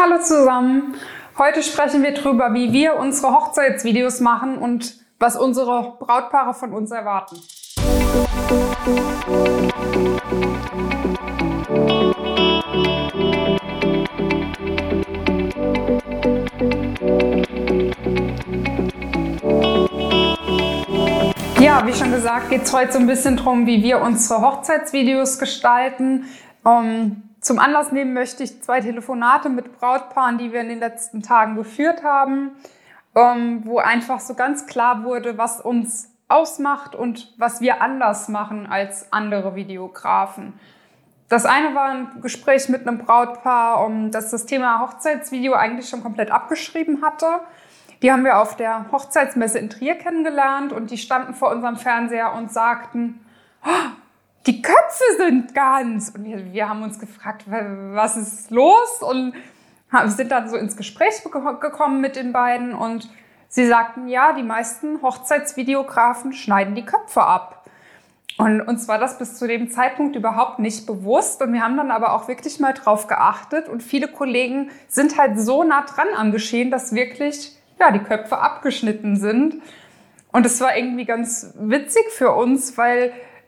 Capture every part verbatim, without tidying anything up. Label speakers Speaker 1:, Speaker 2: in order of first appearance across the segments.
Speaker 1: Hallo zusammen! Heute sprechen wir darüber, wie wir unsere Hochzeitsvideos machen und was unsere Brautpaare von uns erwarten. Ja, wie schon gesagt, geht es heute so ein bisschen darum, wie wir unsere Hochzeitsvideos gestalten. Um, zum Anlass nehmen möchte ich zwei Telefonate mit Brautpaaren, die wir in den letzten Tagen geführt haben, um, wo einfach so ganz klar wurde, was uns ausmacht und was wir anders machen als andere Videografen. Das eine war ein Gespräch mit einem Brautpaar, um, das das Thema Hochzeitsvideo eigentlich schon komplett abgeschrieben hatte. Die haben wir auf der Hochzeitsmesse in Trier kennengelernt und die standen vor unserem Fernseher und sagten, oh, die Köpfe sind ganz. Und wir, wir haben uns gefragt, was ist los? Und sind dann so ins Gespräch gekommen mit den beiden und sie sagten, ja, die meisten Hochzeitsvideografen schneiden die Köpfe ab. Und uns war das bis zu dem Zeitpunkt überhaupt nicht bewusst und wir haben dann aber auch wirklich mal drauf geachtet und viele Kollegen sind halt so nah dran am Geschehen, dass wirklich ja, die Köpfe abgeschnitten sind. Und es war irgendwie ganz witzig für uns, weil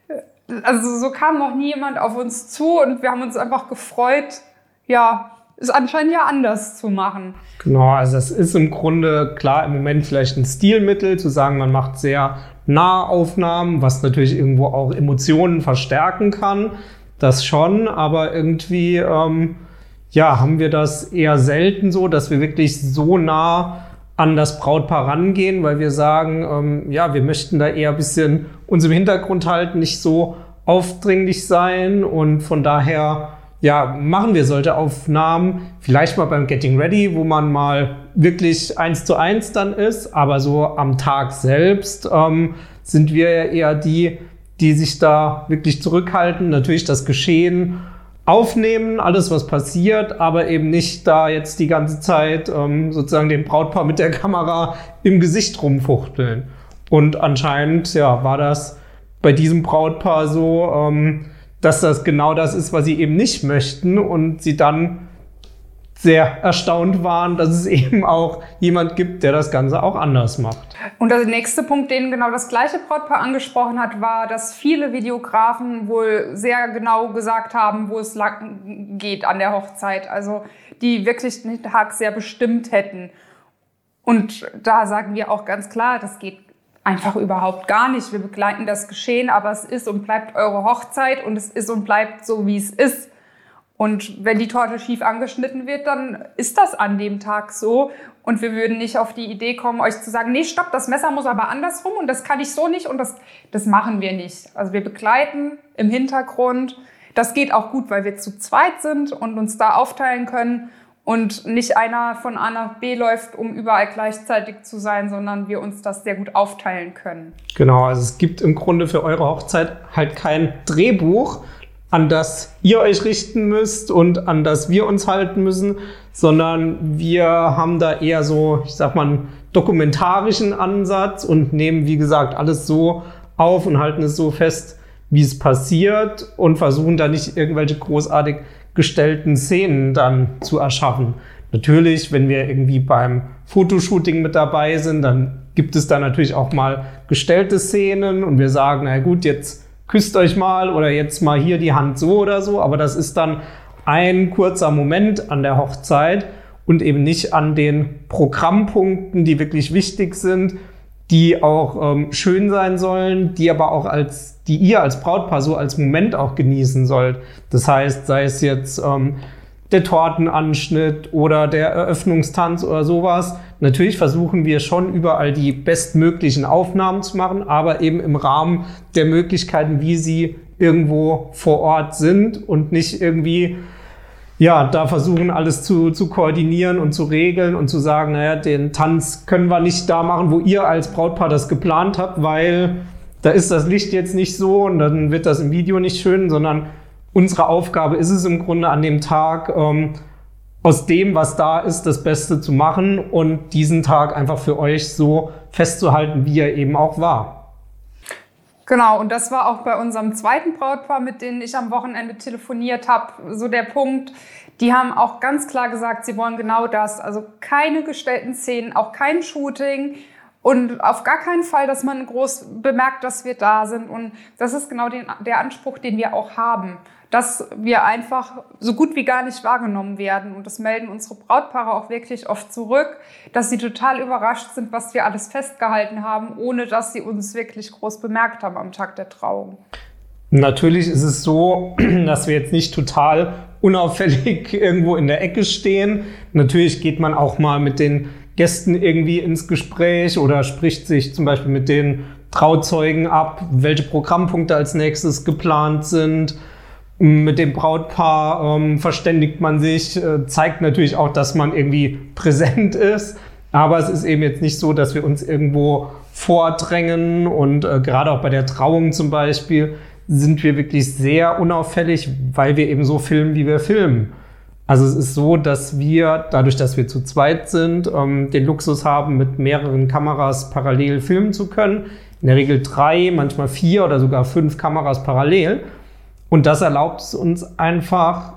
Speaker 1: also so kam noch nie jemand auf uns zu und wir haben uns einfach gefreut, ja, es anscheinend ja anders zu machen.
Speaker 2: Genau, also das ist im Grunde klar im Moment vielleicht ein Stilmittel, zu sagen, man macht sehr nahe Aufnahmen, was natürlich irgendwo auch Emotionen verstärken kann, das schon, aber irgendwie ähm, ja, haben wir das eher selten so, dass wir wirklich so nah an das Brautpaar rangehen, weil wir sagen, ähm, ja, wir möchten da eher ein bisschen uns im Hintergrund halten, nicht so aufdringlich sein und von daher, ja, machen wir solche Aufnahmen, vielleicht mal beim Getting Ready, wo man mal wirklich eins zu eins dann ist, aber so am Tag selbst ähm, sind wir ja eher die, die sich da wirklich zurückhalten, natürlich das Geschehen aufnehmen, alles was passiert, aber eben nicht da jetzt die ganze Zeit ähm, sozusagen dem Brautpaar mit der Kamera im Gesicht rumfuchteln. Und anscheinend ja, war das bei diesem Brautpaar so, ähm, dass das genau das ist, was sie eben nicht möchten und sie dann sehr erstaunt waren, dass es eben auch jemand gibt, der das Ganze auch anders macht.
Speaker 1: Und der nächste Punkt, den genau das gleiche Brautpaar angesprochen hat, war, dass viele Videografen wohl sehr genau gesagt haben, wo es lang geht an der Hochzeit. Also die wirklich den Tag sehr bestimmt hätten. Und da sagen wir auch ganz klar, das geht einfach überhaupt gar nicht. Wir begleiten das Geschehen, aber es ist und bleibt eure Hochzeit und es ist und bleibt so, wie es ist. Und wenn die Torte schief angeschnitten wird, dann ist das an dem Tag so. Und wir würden nicht auf die Idee kommen, euch zu sagen, nee, stopp, das Messer muss aber andersrum und das kann ich so nicht und das, das machen wir nicht. Also wir begleiten im Hintergrund. Das geht auch gut, weil wir zu zweit sind und uns da aufteilen können und nicht einer von A nach B läuft, um überall gleichzeitig zu sein, sondern wir uns das sehr gut aufteilen können.
Speaker 2: Genau, also es gibt im Grunde für eure Hochzeit halt kein Drehbuch, an das ihr euch richten müsst und an das wir uns halten müssen, sondern wir haben da eher so, ich sag mal, einen dokumentarischen Ansatz und nehmen, wie gesagt, alles so auf und halten es so fest, wie es passiert und versuchen da nicht irgendwelche großartig gestellten Szenen dann zu erschaffen. Natürlich, wenn wir irgendwie beim Fotoshooting mit dabei sind, dann gibt es da natürlich auch mal gestellte Szenen und wir sagen, na gut, jetzt küsst euch mal oder jetzt mal hier die Hand so oder so, aber das ist dann ein kurzer Moment an der Hochzeit und eben nicht an den Programmpunkten, die wirklich wichtig sind, die auch ähm, schön sein sollen, die aber auch als, die ihr als Brautpaar so als Moment auch genießen sollt. Das heißt, sei es jetzt ähm, der Tortenanschnitt oder der Eröffnungstanz oder sowas. Natürlich versuchen wir schon überall die bestmöglichen Aufnahmen zu machen, aber eben im Rahmen der Möglichkeiten, wie sie irgendwo vor Ort sind und nicht irgendwie, ja, da versuchen alles zu, zu koordinieren und zu regeln und zu sagen, naja, den Tanz können wir nicht da machen, wo ihr als Brautpaar das geplant habt, weil da ist das Licht jetzt nicht so und dann wird das im Video nicht schön, sondern unsere Aufgabe ist es im Grunde an dem Tag, ähm, aus dem, was da ist, das Beste zu machen und diesen Tag einfach für euch so festzuhalten, wie er eben auch war.
Speaker 1: Genau, und das war auch bei unserem zweiten Brautpaar, mit denen ich am Wochenende telefoniert habe, so der Punkt. Die haben auch ganz klar gesagt, sie wollen genau das. Also keine gestellten Szenen, auch kein Shooting und auf gar keinen Fall, dass man groß bemerkt, dass wir da sind. Und das ist genau den, der Anspruch, den wir auch haben, dass wir einfach so gut wie gar nicht wahrgenommen werden. Und das melden unsere Brautpaare auch wirklich oft zurück, dass sie total überrascht sind, was wir alles festgehalten haben, ohne dass sie uns wirklich groß bemerkt haben am Tag der Trauung.
Speaker 2: Natürlich ist es so, dass wir jetzt nicht total unauffällig irgendwo in der Ecke stehen. Natürlich geht man auch mal mit den Gästen irgendwie ins Gespräch oder spricht sich zum Beispiel mit den Trauzeugen ab, welche Programmpunkte als nächstes geplant sind. Mit dem Brautpaar ähm, verständigt man sich, äh, zeigt natürlich auch, dass man irgendwie präsent ist. Aber es ist eben jetzt nicht so, dass wir uns irgendwo vordrängen. Und äh, gerade auch bei der Trauung zum Beispiel sind wir wirklich sehr unauffällig, weil wir eben so filmen, wie wir filmen. Also es ist so, dass wir, dadurch, dass wir zu zweit sind, ähm, den Luxus haben, mit mehreren Kameras parallel filmen zu können. In der Regel drei, manchmal vier oder sogar fünf Kameras parallel. Und das erlaubt es uns einfach,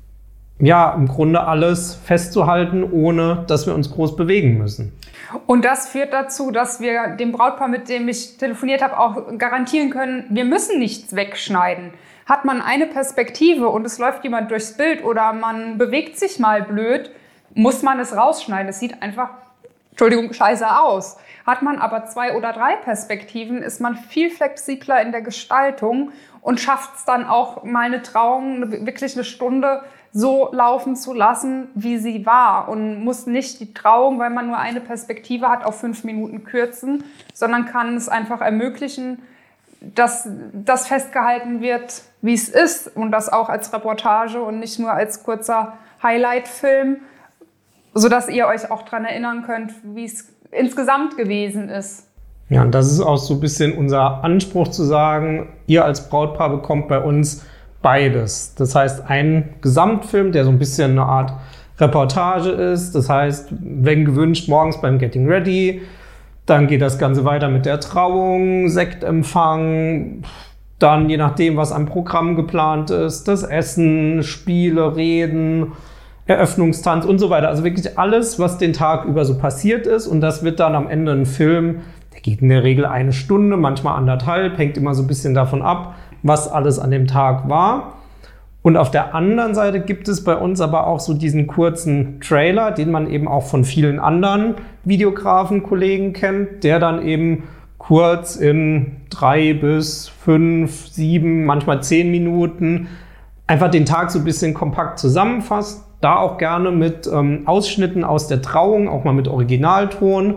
Speaker 2: ja, im Grunde alles festzuhalten, ohne dass wir uns groß bewegen müssen.
Speaker 1: Und das führt dazu, dass wir dem Brautpaar, mit dem ich telefoniert habe, auch garantieren können, wir müssen nichts wegschneiden. Hat man eine Perspektive und es läuft jemand durchs Bild oder man bewegt sich mal blöd, muss man es rausschneiden. Es sieht einfach, Entschuldigung, scheiße aus. Hat man aber zwei oder drei Perspektiven, ist man viel flexibler in der Gestaltung und schafft es dann auch, mal eine Trauung, wirklich eine Stunde so laufen zu lassen, wie sie war. Und muss nicht die Trauung, weil man nur eine Perspektive hat, auf fünf Minuten kürzen, sondern kann es einfach ermöglichen, dass das festgehalten wird, wie es ist. Und das auch als Reportage und nicht nur als kurzer Highlight-Film, sodass ihr euch auch daran erinnern könnt, wie es insgesamt gewesen ist.
Speaker 2: Ja, und das ist auch so ein bisschen unser Anspruch zu sagen, ihr als Brautpaar bekommt bei uns beides. Das heißt, ein Gesamtfilm, der so ein bisschen eine Art Reportage ist. Das heißt, wenn gewünscht, morgens beim Getting Ready, dann geht das Ganze weiter mit der Trauung, Sektempfang, dann je nachdem, was am Programm geplant ist, das Essen, Spiele, Reden, Eröffnungstanz und so weiter. Also wirklich alles, was den Tag über so passiert ist. Und das wird dann am Ende ein Film, der geht in der Regel eine Stunde, manchmal anderthalb, hängt immer so ein bisschen davon ab, was alles an dem Tag war. Und auf der anderen Seite gibt es bei uns aber auch so diesen kurzen Trailer, den man eben auch von vielen anderen Videografen-Kollegen kennt, der dann eben kurz in drei bis fünf, sieben, manchmal zehn Minuten einfach den Tag so ein bisschen kompakt zusammenfasst. Da auch gerne mit ähm, Ausschnitten aus der Trauung, auch mal mit Originalton,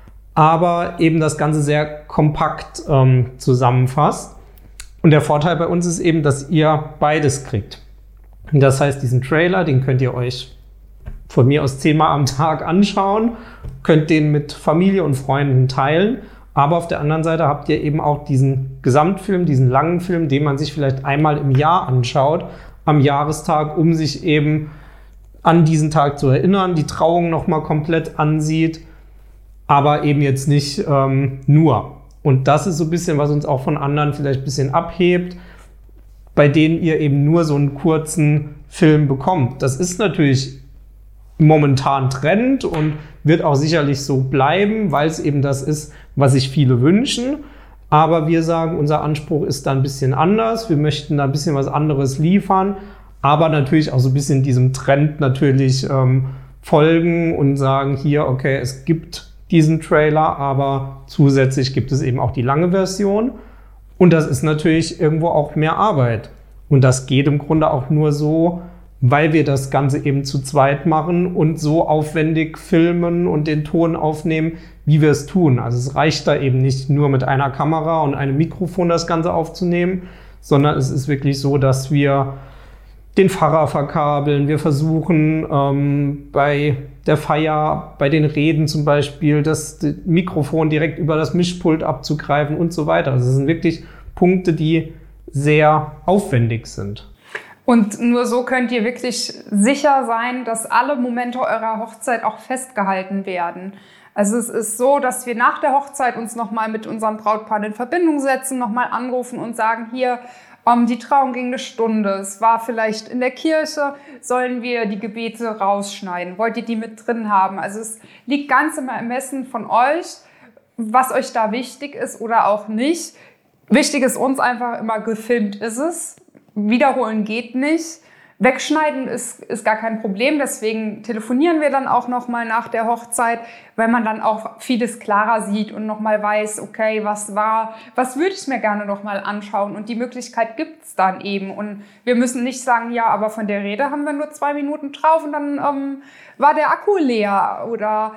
Speaker 2: aber eben das Ganze sehr kompakt ähm, zusammenfasst. Und der Vorteil bei uns ist eben, dass ihr beides kriegt. Und das heißt, diesen Trailer, den könnt ihr euch von mir aus zehnmal am Tag anschauen, könnt den mit Familie und Freunden teilen. Aber auf der anderen Seite habt ihr eben auch diesen Gesamtfilm, diesen langen Film, den man sich vielleicht einmal im Jahr anschaut, am Jahrestag, um sich eben an diesen Tag zu erinnern, die Trauung nochmal komplett ansieht, aber eben jetzt nicht ähm, nur. Und das ist so ein bisschen, was uns auch von anderen vielleicht ein bisschen abhebt, bei denen ihr eben nur so einen kurzen Film bekommt. Das ist natürlich momentan Trend und wird auch sicherlich so bleiben, weil es eben das ist, was sich viele wünschen. Aber wir sagen, unser Anspruch ist da ein bisschen anders. Wir möchten da ein bisschen was anderes liefern, aber natürlich auch so ein bisschen diesem Trend natürlich ähm, folgen und sagen hier, okay, es gibt diesen Trailer, aber zusätzlich gibt es eben auch die lange Version. Und das ist natürlich irgendwo auch mehr Arbeit. Und das geht im Grunde auch nur so, weil wir das Ganze eben zu zweit machen und so aufwendig filmen und den Ton aufnehmen, wie wir es tun. Also es reicht da eben nicht nur mit einer Kamera und einem Mikrofon das Ganze aufzunehmen, sondern es ist wirklich so, dass wir den Pfarrer verkabeln. Wir versuchen ähm, bei der Feier, bei den Reden zum Beispiel, das Mikrofon direkt über das Mischpult abzugreifen und so weiter. Also es sind wirklich Punkte, die sehr aufwendig sind.
Speaker 1: Und nur so könnt ihr wirklich sicher sein, dass alle Momente eurer Hochzeit auch festgehalten werden. Also es ist so, dass wir nach der Hochzeit uns nochmal mit unserem Brautpaar in Verbindung setzen, nochmal anrufen und sagen, hier, um, die Trauung ging eine Stunde, es war vielleicht in der Kirche, sollen wir die Gebete rausschneiden? Wollt ihr die mit drin haben? Also es liegt ganz im Ermessen von euch, was euch da wichtig ist oder auch nicht. Wichtig ist uns einfach immer, gefilmt ist es. Wiederholen geht nicht. Wegschneiden ist, ist gar kein Problem. Deswegen telefonieren wir dann auch nochmal nach der Hochzeit, weil man dann auch vieles klarer sieht und nochmal weiß, okay, was war, was würde ich mir gerne nochmal anschauen? Und die Möglichkeit gibt's dann eben. Und wir müssen nicht sagen, ja, aber von der Rede haben wir nur zwei Minuten drauf und dann ähm, war der Akku leer oder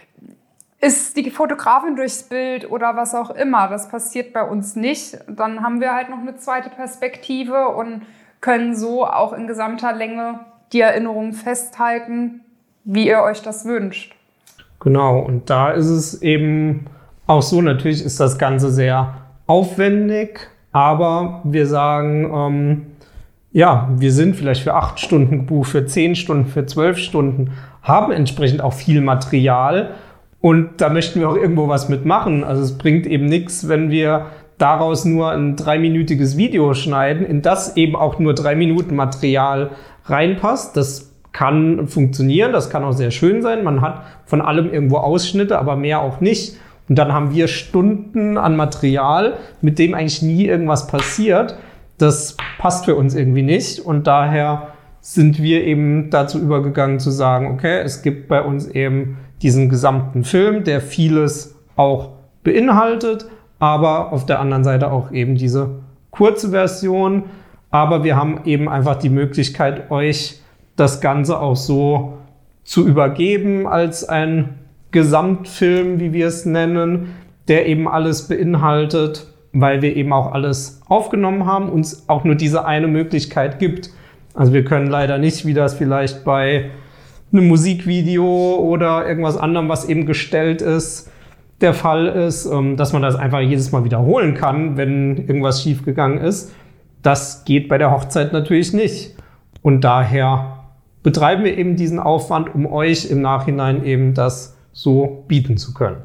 Speaker 1: ist die Fotografin durchs Bild oder was auch immer. Das passiert bei uns nicht. Dann haben wir halt noch eine zweite Perspektive und können so auch in gesamter Länge die Erinnerungen festhalten, wie ihr euch das wünscht.
Speaker 2: Genau, und da ist es eben auch so, natürlich ist das Ganze sehr aufwendig, aber wir sagen, ähm, ja, wir sind vielleicht für acht Stunden gebucht, für zehn Stunden, für zwölf Stunden, haben entsprechend auch viel Material. Und da möchten wir auch irgendwo was mitmachen. Also es bringt eben nichts, wenn wir daraus nur ein dreiminütiges Video schneiden, in das eben auch nur drei Minuten Material reinpasst. Das kann funktionieren, das kann auch sehr schön sein. Man hat von allem irgendwo Ausschnitte, aber mehr auch nicht. Und dann haben wir Stunden an Material, mit dem eigentlich nie irgendwas passiert. Das passt für uns irgendwie nicht. Und daher sind wir eben dazu übergegangen zu sagen, okay, es gibt bei uns eben diesen gesamten Film, der vieles auch beinhaltet, aber auf der anderen Seite auch eben diese kurze Version. Aber wir haben eben einfach die Möglichkeit, euch das Ganze auch so zu übergeben als ein Gesamtfilm, wie wir es nennen, der eben alles beinhaltet, weil wir eben auch alles aufgenommen haben, uns auch nur diese eine Möglichkeit gibt. Also wir können leider nicht, wie das vielleicht bei einem Musikvideo oder irgendwas anderem, was eben gestellt ist, der Fall ist, dass man das einfach jedes Mal wiederholen kann, wenn irgendwas schiefgegangen ist. Das geht bei der Hochzeit natürlich nicht. Und daher betreiben wir eben diesen Aufwand, um euch im Nachhinein eben das so bieten zu können.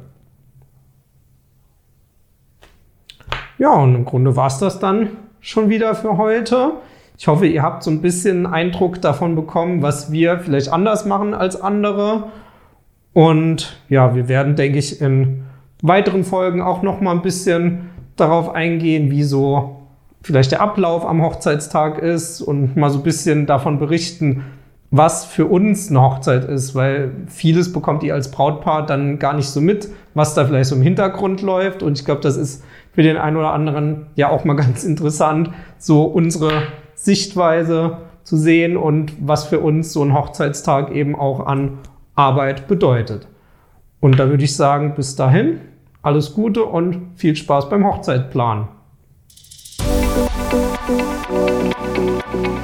Speaker 2: Ja, und im Grunde war es das dann schon wieder für heute. Ich hoffe, ihr habt so ein bisschen Eindruck davon bekommen, was wir vielleicht anders machen als andere. Und ja, wir werden, denke ich, in weiteren Folgen auch noch mal ein bisschen darauf eingehen, wie so vielleicht der Ablauf am Hochzeitstag ist und mal so ein bisschen davon berichten, was für uns eine Hochzeit ist, weil vieles bekommt ihr als Brautpaar dann gar nicht so mit, was da vielleicht so im Hintergrund läuft. Und ich glaube, das ist für den einen oder anderen ja auch mal ganz interessant, so unsere Sichtweise zu sehen und was für uns so ein Hochzeitstag eben auch an Arbeit bedeutet. Und da würde ich sagen, bis dahin, alles Gute und viel Spaß beim Hochzeitplanen.